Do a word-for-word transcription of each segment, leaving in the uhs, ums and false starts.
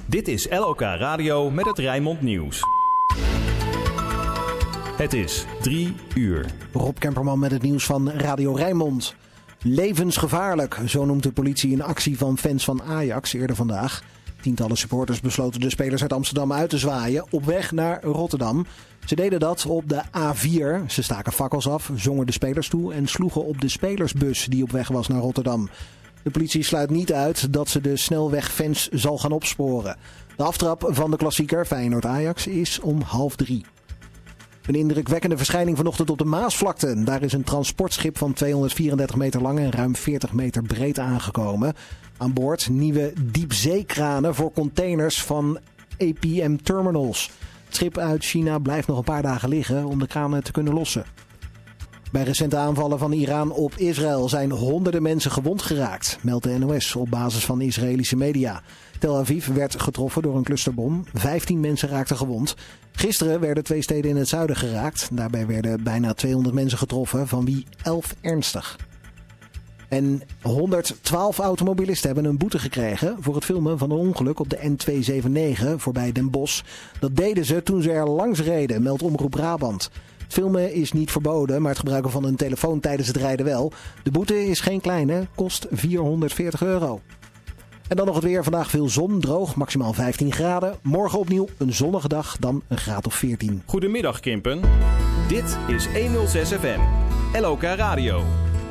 Dit is L O K Radio met het Rijnmond Nieuws. Het is drie uur. Rob Kemperman met het nieuws van Radio Rijnmond. Levensgevaarlijk, zo noemt de politie een actie van fans van Ajax eerder vandaag. Tientallen supporters besloten de spelers uit Amsterdam uit te zwaaien op weg naar Rotterdam. Ze deden dat op de A vier. Ze staken fakkels af, zongen de spelers toe en sloegen op de spelersbus die op weg was naar Rotterdam. De politie sluit niet uit dat ze de snelwegfans zal gaan opsporen. De aftrap van de klassieker Feyenoord-Ajax is om half drie. Een indrukwekkende verschijning vanochtend op de Maasvlakte. Daar is een transportschip van tweehonderdvierendertig meter lang en ruim veertig meter breed aangekomen. Aan boord nieuwe diepzeekranen voor containers van A P M Terminals. Het schip uit China blijft nog een paar dagen liggen om de kranen te kunnen lossen. Bij recente aanvallen van Iran op Israël zijn honderden mensen gewond geraakt, meldt de N O S op basis van Israëlische media. Tel Aviv werd getroffen door een clusterbom. vijftien mensen raakten gewond. Gisteren werden twee steden in het zuiden geraakt. Daarbij werden bijna tweehonderd mensen getroffen, van wie elf ernstig. En honderdtwaalf automobilisten hebben een boete gekregen voor het filmen van een ongeluk op de N tweehonderdnegenenzeventig voorbij Den Bosch. Dat deden ze toen ze er langs reden, meldt Omroep Brabant. Het filmen is niet verboden, maar het gebruiken van een telefoon tijdens het rijden wel. De boete is geen kleine, kost vierhonderdveertig euro. En dan nog het weer. Vandaag veel zon, droog, maximaal vijftien graden. Morgen opnieuw een zonnige dag, dan een graad of veertien. Goedemiddag Kimpen. Dit is honderdzes F M, L O K Radio.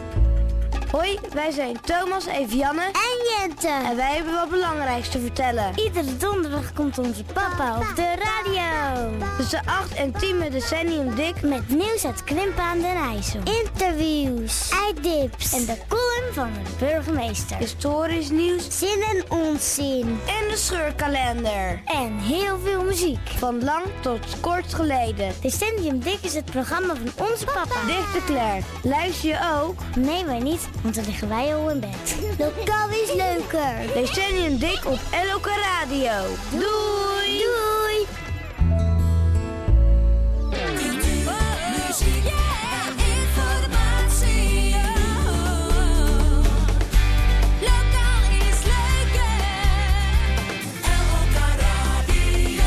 Hoi, wij zijn Thomas, Evianne en Jente. En wij hebben wat belangrijks te vertellen. Iedere donderdag komt onze papa op de radio. Tussen acht en tien met Decennium Dick. Met nieuws uit Krimpen aan den IJssel. Interviews, einddips en de column van de burgemeester. Historisch nieuws, zin en onzin. En de scheurkalender. En heel veel muziek. Van lang tot kort geleden. Decennium Dick is het programma van onze papa. Dick de Klerk. Luister je ook? Nee, wij niet. Want dan liggen wij al in bed. Lokaal is leuker. Decennium Dick op L O K Radio. Doei! Doei! Muziek en informatie. Lokaal is leuker. L O K Radio.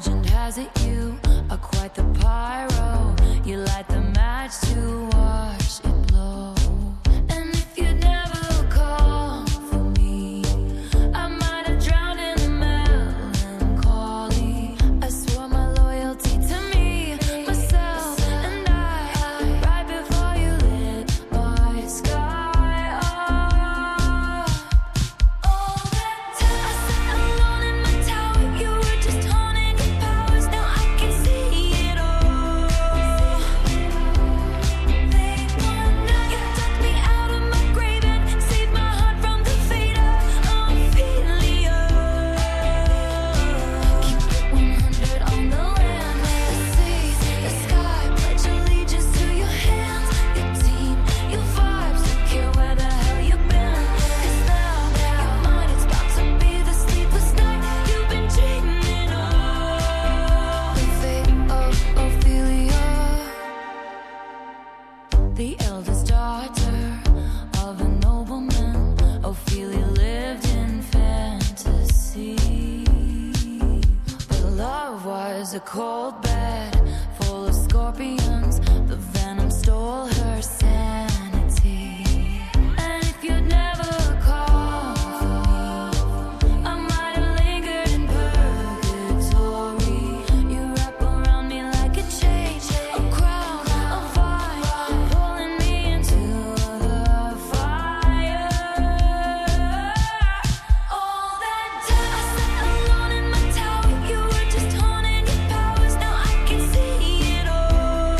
Legend has it you are quite the pyro. You light the match to watch it blow. And if you'd never call for me, I might have drowned in melancholy. I swore my loyalty to me, myself, and I, right before you lit my sky up. All that time I sat alone in my tower, you were just honing your powers. Now I can see it all. Late one night, you took me out of my grave and saved my heart from the fate of Ophelia. Keep it one hundred on the land, the sea, the sky. Pledge allegiance to your hands, your team, your vibes. Don't care where the hell you've been, 'cause now your mind is about to be the sleepless night you've been dreaming of. The fate of Ophelia, the eldest daughter of a nobleman. Ophelia lived in fantasy, but love was a cold bed full of scorpions. The venom stole her sanity. And if you'd never called for me, I might have lingered in purgatory. You wrap around me like a chain, a crown, a vine, pulling me into the fire. All that time I sat alone in my tower, you were just honing your powers. Now I can see it all.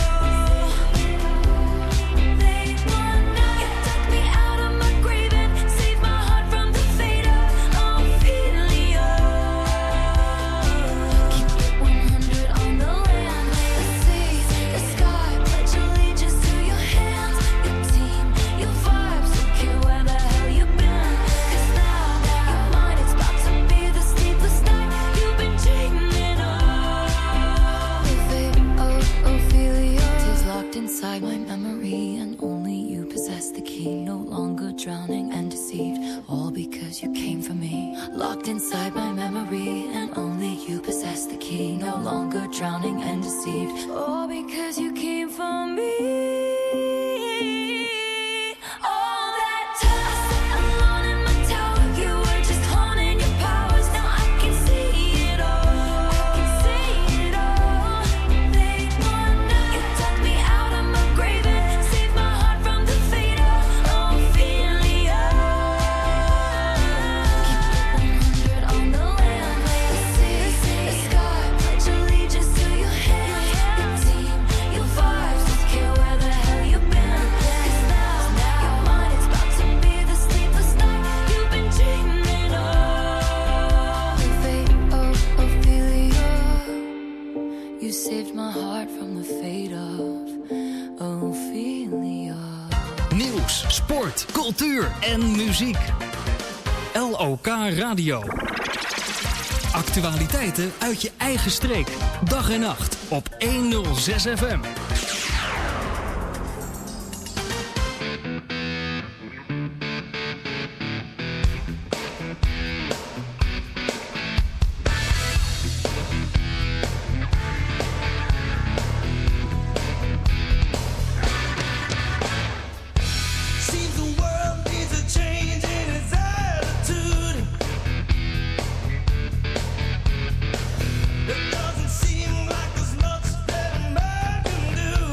Late one night, you took me out of my grave and saved my heart from the fate of Ophelia. Keep it one hundred on the land, the sea, the sky. Pledge allegiance to your hands, your team, your vibes. Don't care where the hell you've been, 'cause now your mind is about to be the sleepless night you've been dreaming of. The fate of Ophelia is locked inside my memory, and only you possess the key. No longer drowning and deceived, all because you came for me. Locked inside my memory, and only you possess the key. No longer drowning and deceived, all because you came for me. All that time I sat alone in my tower, you were just honing your powers. Now I can see it all. I can see it all. Late one night, you took me out of my grave and saved my heart from the fate of Ophelia. Keep it one hundred on the land, the sea, the sky. Pledge allegiance to your hands, your team, your vibes. Don't care where the hell you've been, 'cause now your mind is about to be the sleepless night you've been dreaming of. The fate of Ophelia, you saved my heart from the fate of Ophelia. Nieuws, sport, cultuur en muziek. L O K Radio. Actualiteiten uit je eigen streek. Dag en nacht op honderdzes F M. Seems the world needs a change in its attitude. It doesn't seem like there's much that a man can do.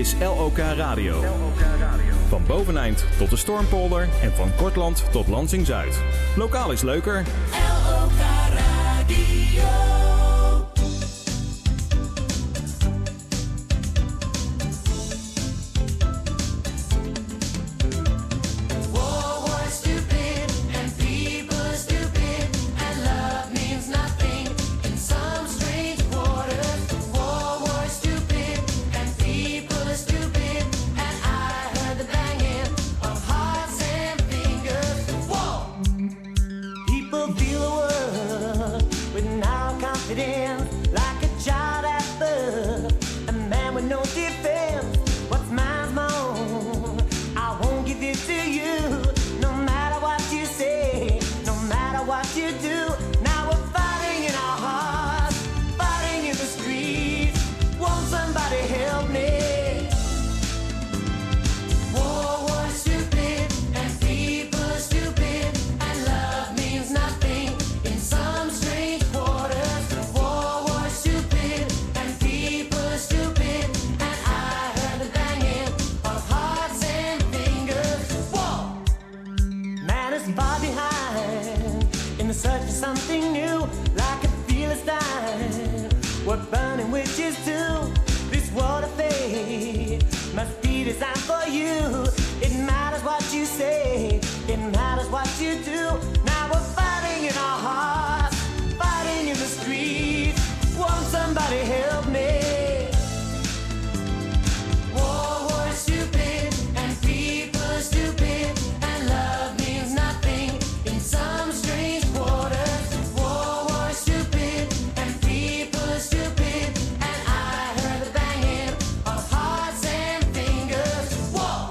is L O K Radio. Van Boveneind tot de Stormpolder en van Kortland tot Lansing-Zuid. Lokaal is leuker. L O K Radio. War was stupid and people are stupid and love means nothing in some strange quarters. War was stupid and people are stupid and I heard the banging of hearts and fingers. War! People feel the world with narrow confidence, like a child at birth, a man with no defense. What's mine's my own. I won't give it to you, no matter what you say, no matter what you do. Now we're fighting in our hearts, fighting in the streets. Won't somebody help me? War was stupid and people are stupid and love means nothing in some strange quarters. War was stupid and people are stupid and I heard the banging of hearts and fingers. War! Man is far behind in the search for something new, like a Philistine. We're burning witches too. This world of fate must be designed for you. It matters what you say, it matters what you do. Now we're fighting in our hearts, fighting in the streets. Won't somebody help me? War was stupid and people are stupid and love means nothing in some strange quarters. War was stupid and people are stupid and I heard the banging of hearts and fingers. War!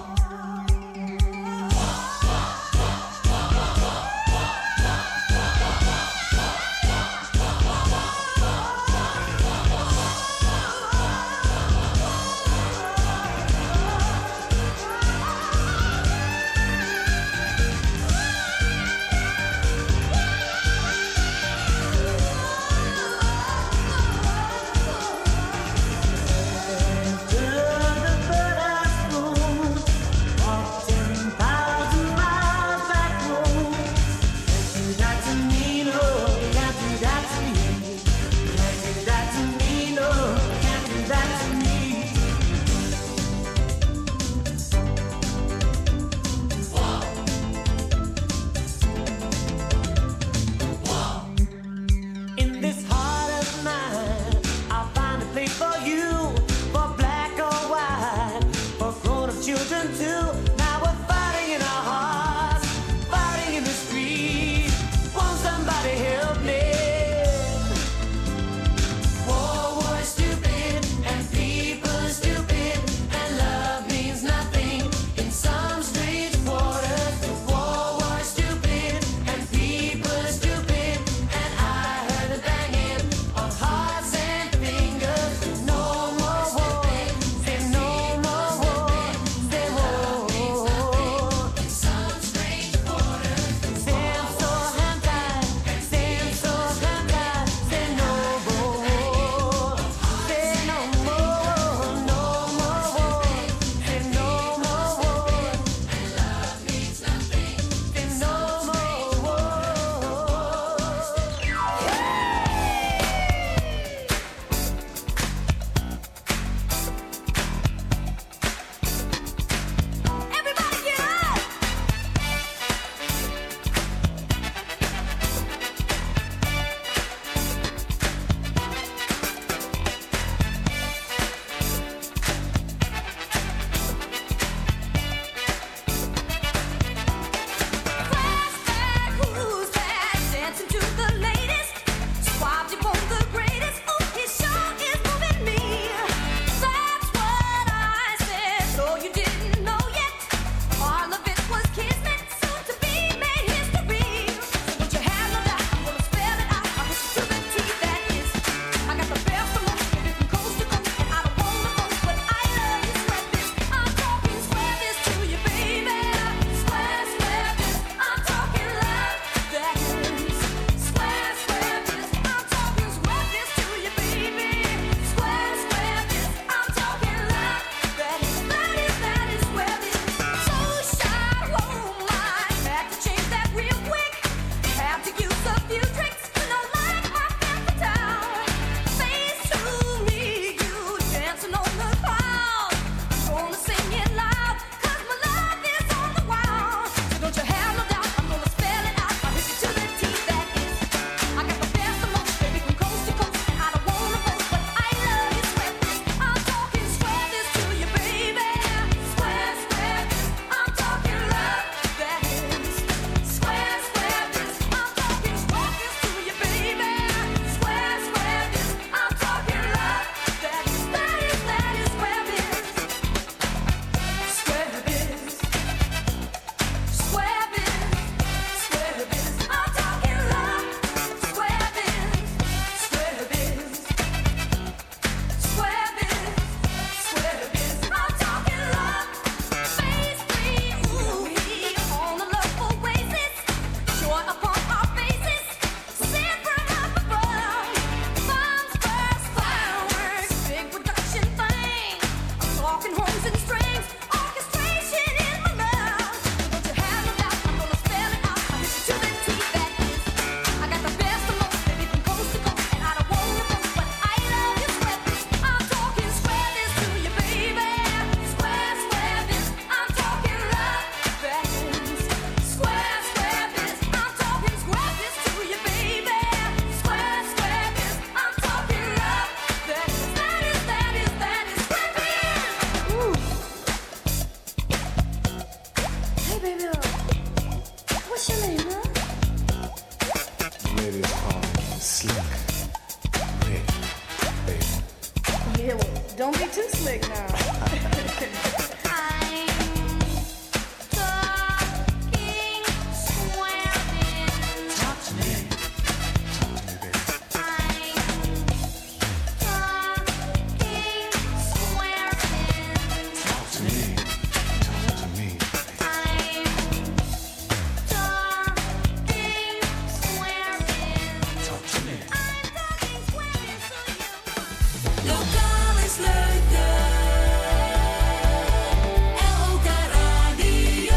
baby is called Slick Rick, baby. Yeah, well, don't be too slick now. Lokaal is leuker. L O K Radio.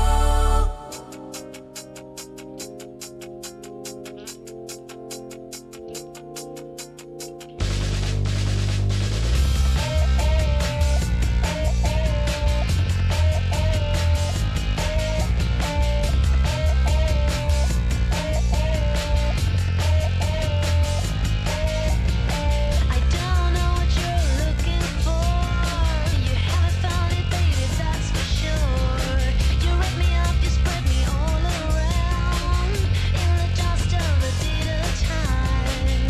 I don't know what you're looking for. You haven't found it, baby, that's for sure. You wrap me up, you spread me all around in the dust of the deed of time.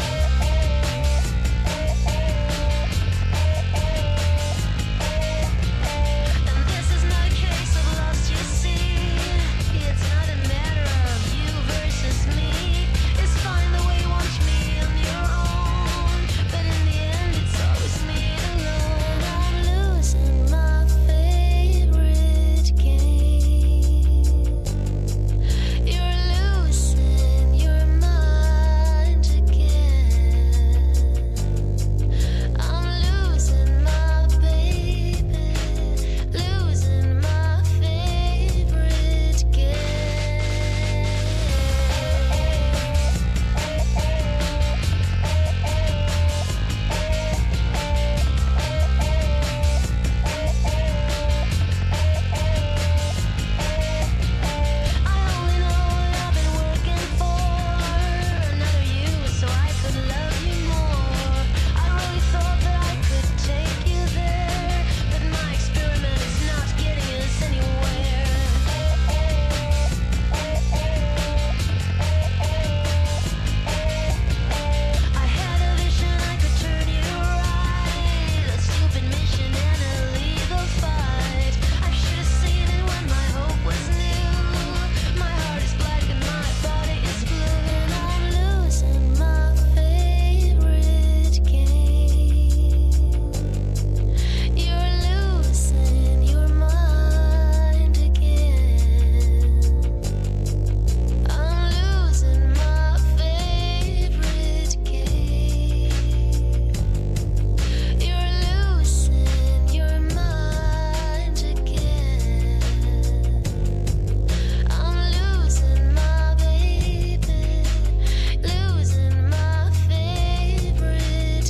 And this is not a case of lost, you see. It's not a matter of you versus me. It's fine the way you want me on your own, but in the end it's always me alone. I'm losing my favorite game. You're losing your mind again. I'm losing my baby, losing my favorite game. I only know what I've been working for, another you so I could love you more. I really thought that I could take you there, but my experiment is not getting us anywhere. I had a vision I could turn you right, a stupid mission and a legal fight. I should have seen it when my hope was new. My heart is black and my body is blue, and I'm losing my favorite game. You're losing your mind again. I'm losing my favorite game. You're losing your mind again. I'm losing my baby, losing my favorite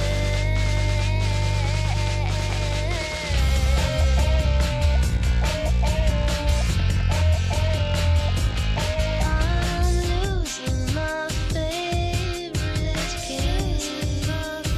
I'm losing my favorite game.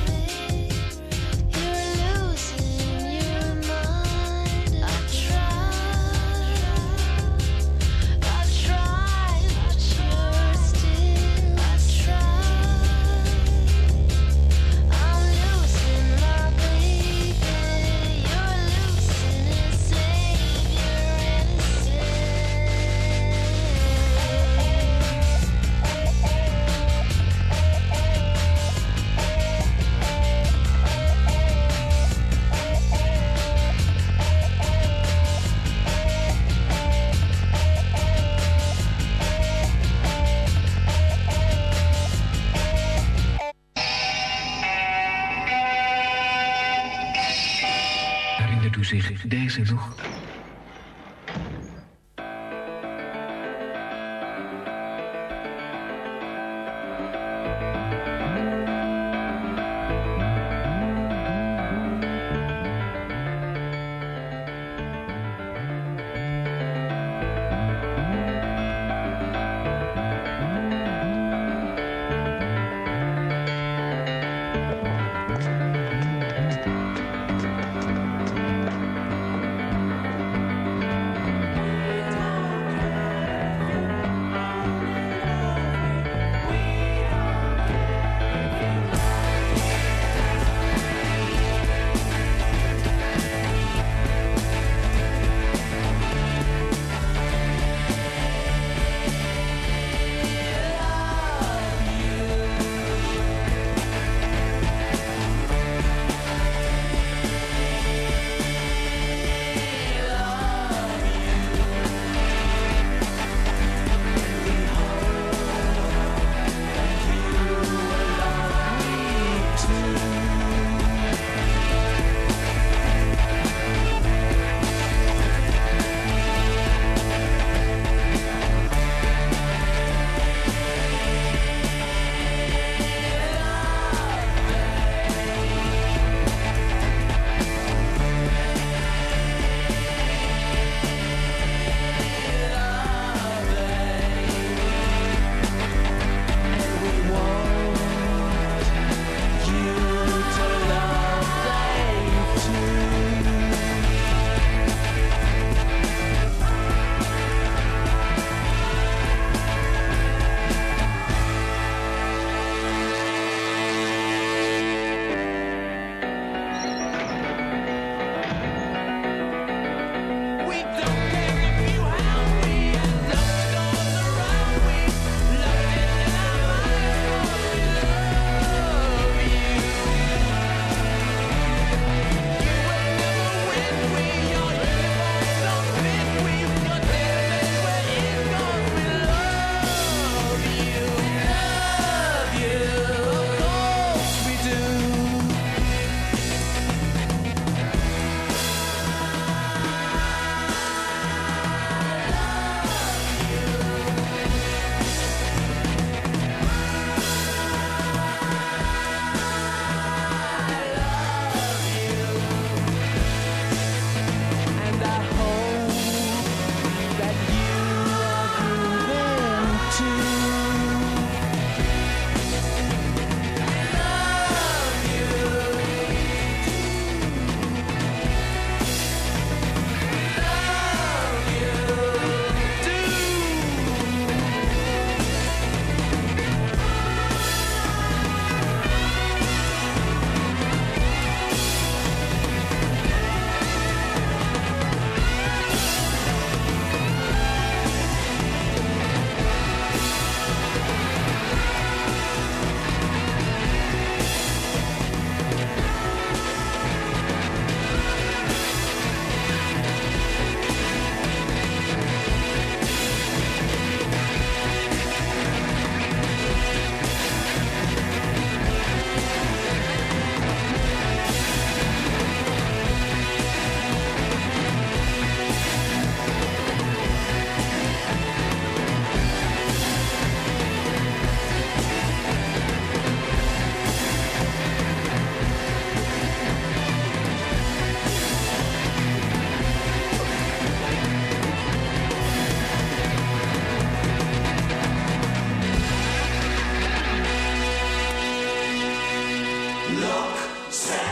You're losing your mind. I've tried, I've tried, but you're still. I've tried. I'm losing my baby. You're losing a savior Herinnert u zich deze nog?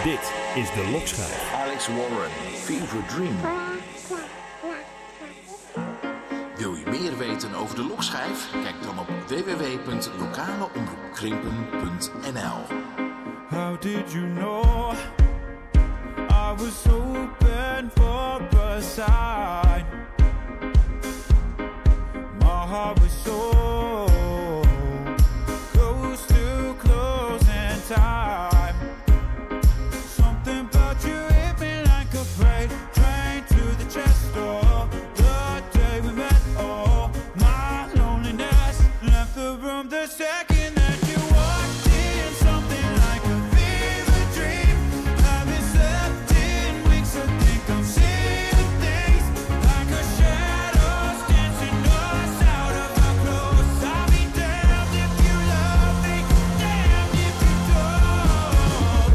Dit is de Lokschijf. Alex Warren, Fever Dream. Wil je meer weten over de Lokschijf? Kijk dan op w w w punt lokale omroep krimpen punt n l. How did you know I was hoping for a sign? My heart was so close to closing time. Something about you hit me like a freight train to the chest door. The day we met, oh, my loneliness left the room the second that you walked in. Something like a fever dream. Haven't slept in weeks. I think I'm seeing things like a shadows dancing us out of our clothes. I'll be damned if you love me, damned if you don't.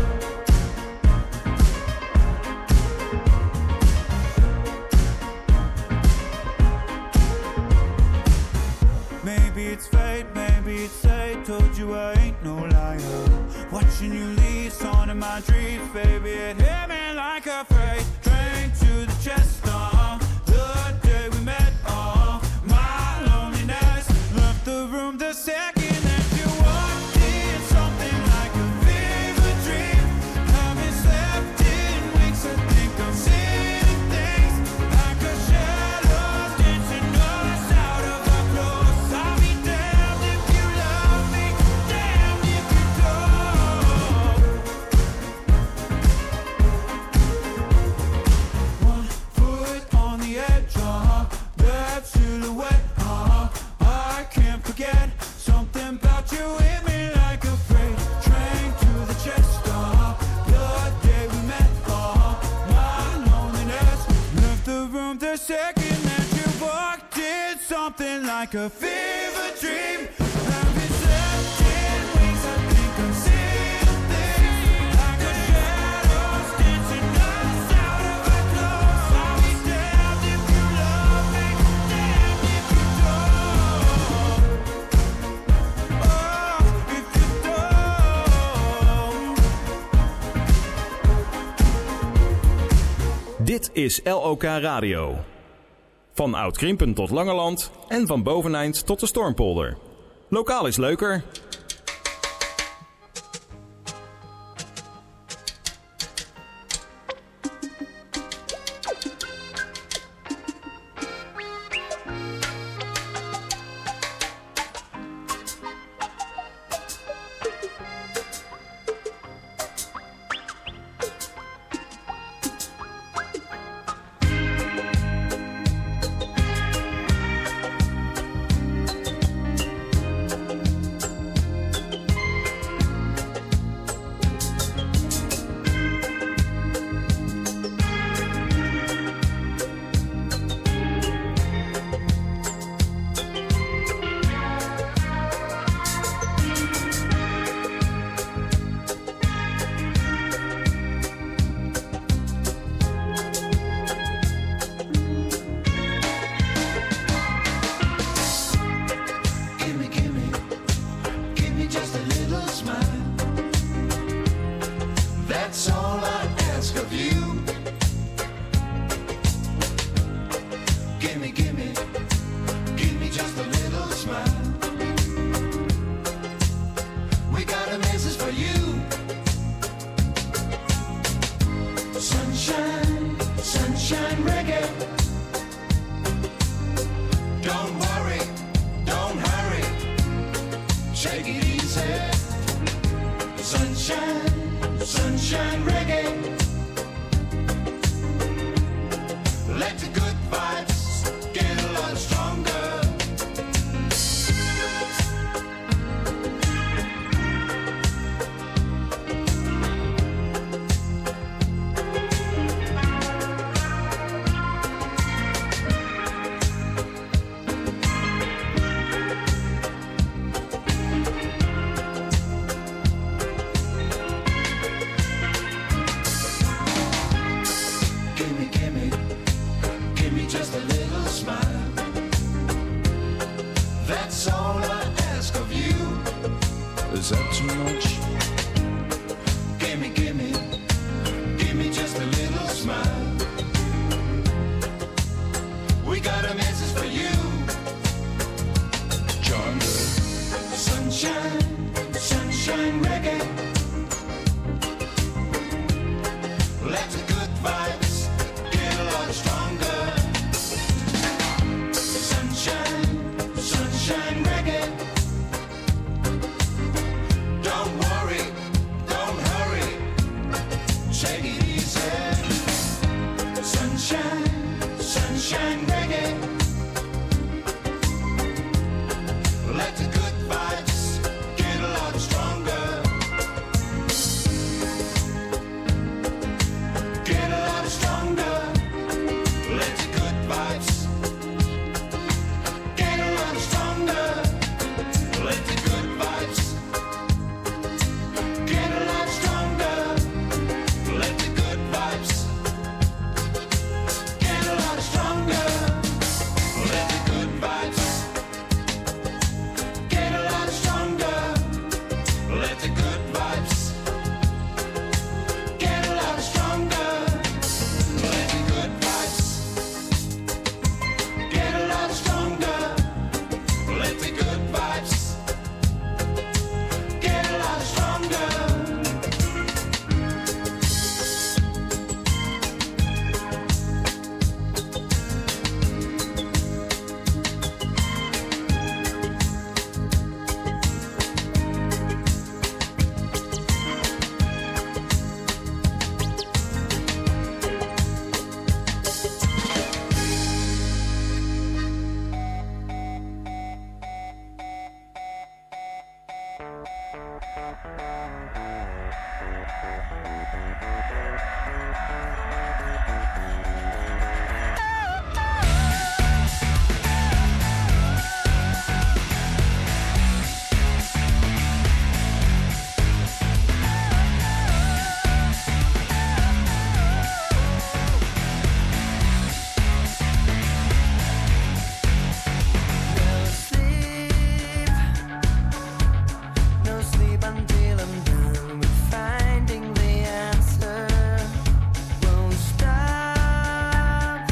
Maybe it's fate, maybe it's fate. Told you I ain't no liar. Watching you leave, song in my dreams, baby. It hit me like a freight train to the chest. Uh, the day we met, uh, my loneliness left the room the second that you walked in. Something like a fever dream. Haven't slept in weeks. I think I'm seeing things like a shadows dancing us out of our clothes. I'll be damned if you love me, damned if you don't. One foot on the edge, uh-huh, that silhouette, uh-huh, I can't forget. Something about you hit me like a freight train to the chest, uh-huh, the day we met, uh-huh, my loneliness left the room the second that you walked in. Something like a fever dream. Haven't slept in weeks. I think I'm seeing things like a shadows dancing us out of our clothes. I'll be damned if you love me, damned if you don't. Oh, if you don't. Dit is L O K Radio. Van Oud-Krimpen tot Langeland en van Boveneind tot de Stormpolder. Lokaal is leuker. Gimme, gimme, give me just a little smile. That's all I ask of you. Gimme, gimme, give me just a little smile. We got a message for you. Sunshine, sunshine reggae. Don't worry, don't hurry. Take it easy. Sunshine, sunshine reggae. Let the good vibes get a lot stronger. Gimme, gimme, give me just a little smile. That's all I ask of you. Is that too much? Gimme, gimme, sunshine reggae. Let the good vibes get a lot stronger. Sunshine, sunshine reggae. Don't worry, don't hurry, take it easy. Sunshine, sunshine reggae. Let the good vibes get a lot stronger. Get a lot stronger. Let the good vibes get a lot stronger. Let the good vibes get a lot stronger. Let the good vibes get a lot stronger. Let the good vibes get a lot stronger. Let the good vibes get a lot stronger. Let the good vibes get a lot stronger. Let the good vibes get a lot stronger. No sleep until I'm done with finding the answer. Won't stop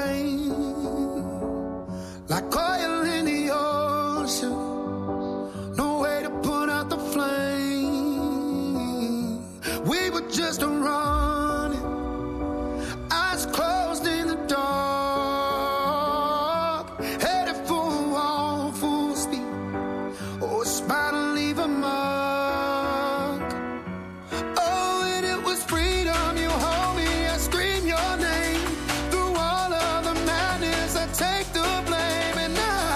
flame, like oil in the ocean. No way to put out the flame. We were just running, eyes closed in the dark, headed for a wall full speed. Oh, it's about to leave a mark. Oh, and it was freedom. You hold me, I scream your name. Through all of the madness, I take the blame. And now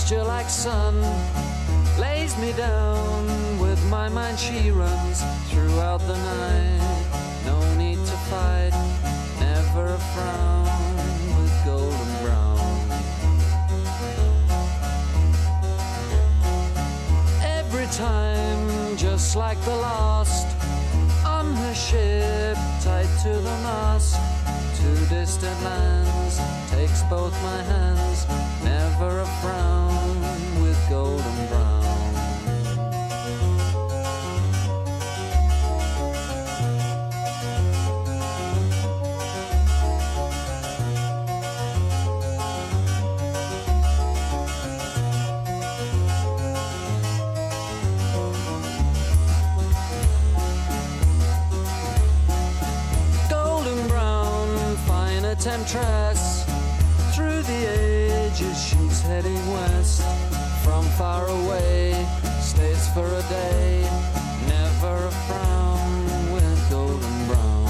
moisture like sun lays me down. With my mind she runs throughout the night. No need to fight, never a frown, with golden brown. Every time, just like the last, on her ship, tied to the mast, to distant lands, takes both my hands, never a frown, with golden brown. Temptress, through the ages she's heading west. From far away, stays for a day, never a frown, with golden brown.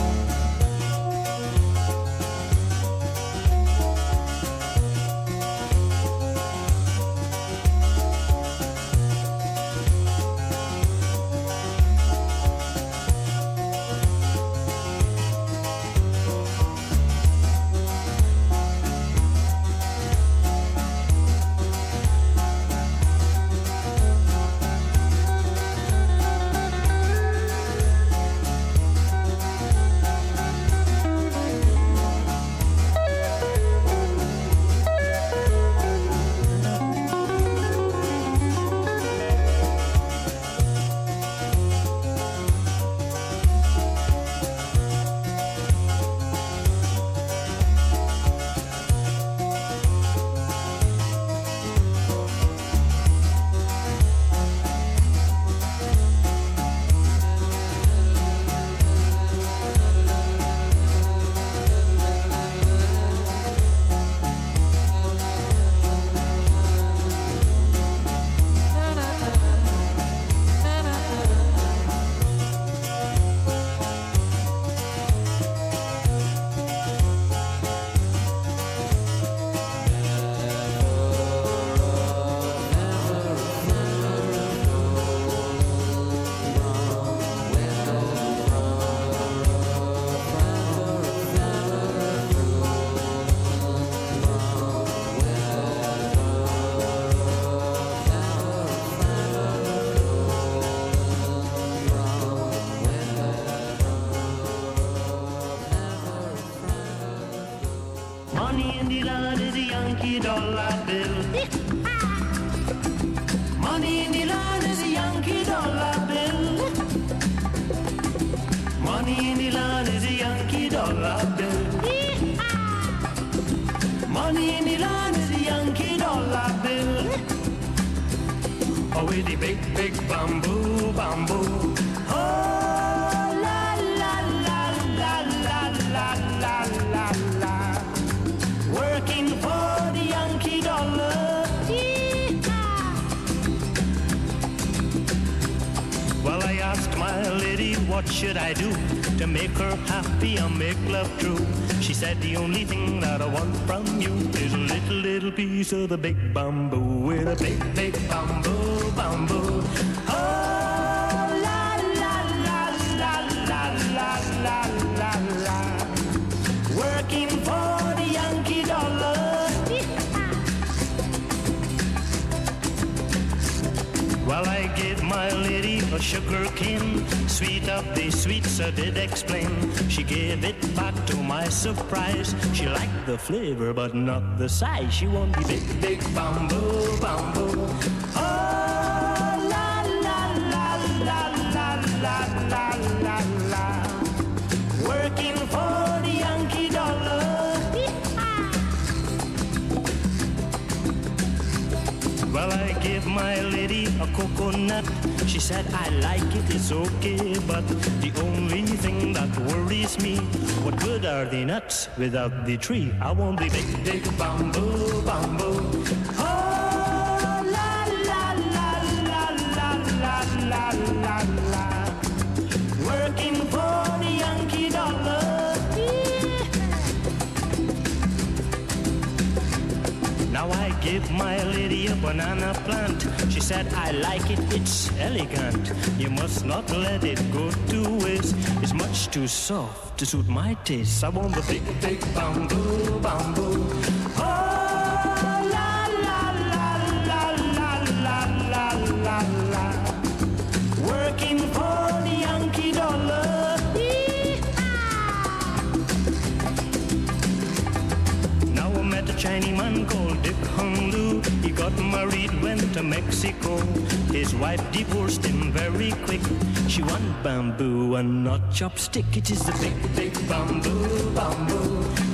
Money in the land is a Yankee dollar bill. Money in the land is a Yankee dollar bill. Money in the land is a Yankee dollar bill. Money in the land is a Yankee dollar bill. Oh, with the big, big bamboo, bamboo. Oh, la, la, la, la, la, la, la, la, la. Working for the Yankee dollar. Well, I asked my lady, what should I do to make her happy and make love true? She said, the only thing that I want from you is a little, little piece of the big bamboo. With a big, big bamboo, bamboo. Oh, la, la, la, la, la, la, la, la, la. Working for the Yankee dollar. Well, I gave my lady a sugar cane, sweet of the sweets I did explain. She gave it back to my surprise. She liked the flavor but not the size. She wanted the big, big bamboo, bamboo. Oh, la, la, la, la, la, la, la, la, la. Working for the Yankee dollar. Well, I gave my lady a coconut. She said, I like it, it's okay, but the only thing that worries me, what good are the nuts without the tree? I want the big, big bamboo, bamboo. Oh, la, la, la, la, la, la, la, la, la. Working for the Yankee dollar. Now I give my lady a banana plant. She said, I like it, it's elegant. You must not let it go to waste. It's much too soft to suit my taste. I want the big, big bamboo, bamboo. Oh, la, la, la, la, la, la, la, la, la. Working for the Yankee dollar. Now I met a Chinese man called Dick Hung Lu. He got married, went to Mexico. His wife divorced him very quick. She want bamboo and not chopstick. It is the big, big bamboo, bamboo.